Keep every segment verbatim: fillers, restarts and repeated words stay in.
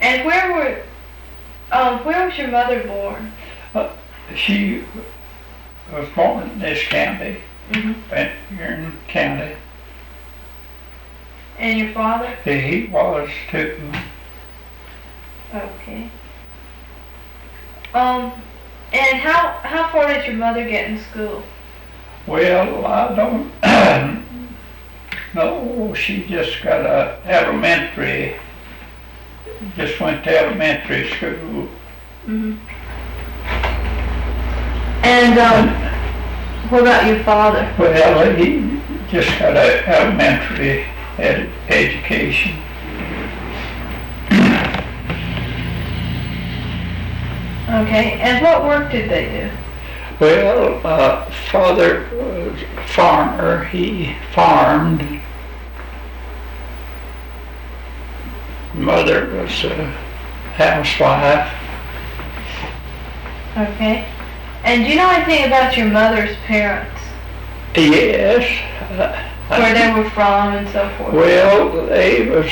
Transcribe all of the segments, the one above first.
And where were, um, where was your mother born? Uh, she was born in this county, Mm-hmm. Van Buren County. And your father? He was too. Okay. Um, and how how far did your mother get in school? Well, I don't know. She just got a elementary, just went to elementary school. Mm-hmm. And um, what about your father? Well, he just got an elementary ed- education. Okay, and what work did they do? Well, uh, father was a farmer. He farmed. Mother was a housewife. Okay. And do you know anything about your mother's parents? Yes. Uh, Where they were from and so forth? Well, they was,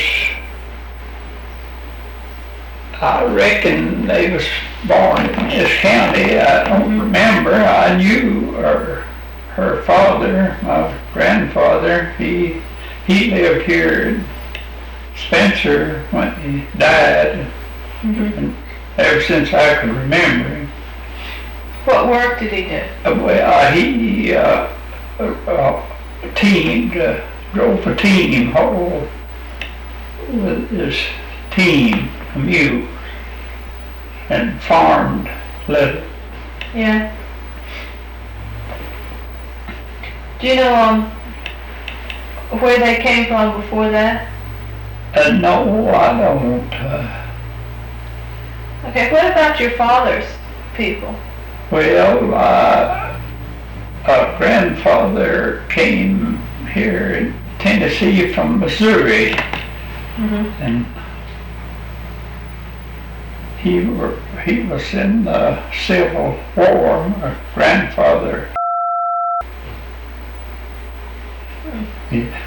I reckon they was born in this county. I don't remember. I knew her, her father, my grandfather. He he lived here in Spencer when he died. Mm-hmm. And ever since I could remember him. What work did he do? Uh, well, he uh, uh, uh, teamed, uh, drove a team haul with his team, a mule, and farmed little. Yeah. Do you know um where they came from before that? Uh, no, I don't. Uh, Okay, what about your father's people? well, uh, uh, grandfather came here in Tennessee from Missouri, Mm-hmm. and he were, he was in the Civil War. My grandfather. Yeah.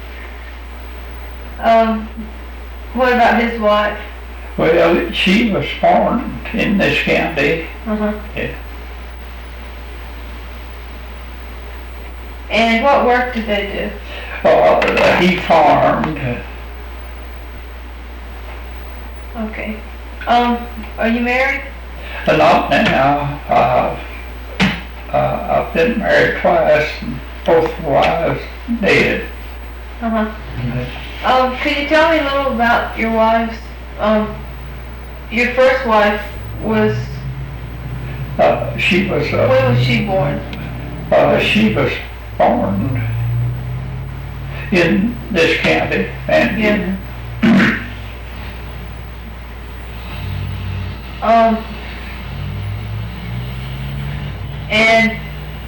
Um, what about his wife? Well, she was born in this county. Uh-huh. Yeah. And what work did they do? Uh, he farmed. Okay. Um, are you married? Uh, not now. Uh, uh, I've been married twice, and both wives dead. Uh-huh. Um, could you tell me a little about your wives? Um, your first wife was, Uh, she was. Uh, when was she born? uh, she was born in this county, and Yeah. Um, and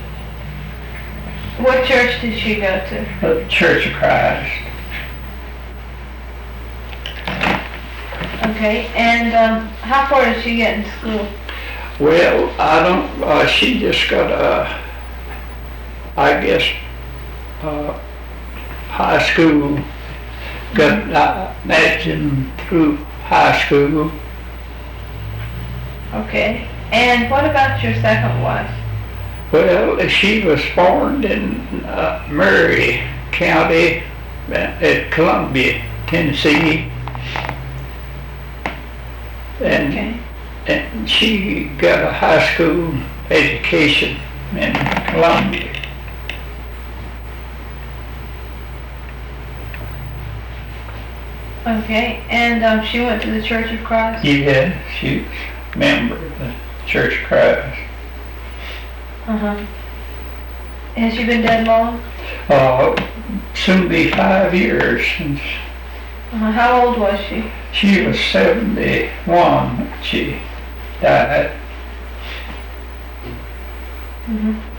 what church did she go to? the Church of Christ. Okay, and um, how far did she get in school? Well, I don't. Uh, she just got a, I guess, uh, high school. Got uh, imagine through high school. Okay, and what about your second wife? Well, she was born in uh, Murray County uh, at Columbia, Tennessee. And, Okay. and she got a high school education in Columbia. Okay, and um, she went to the Church of Christ? Yeah, she was a member of the Church of Christ. Uh-huh. Has she been dead long? Uh, soon be five years since Uh-huh. How old was she? she was seventy-one when she died. Mm-hmm.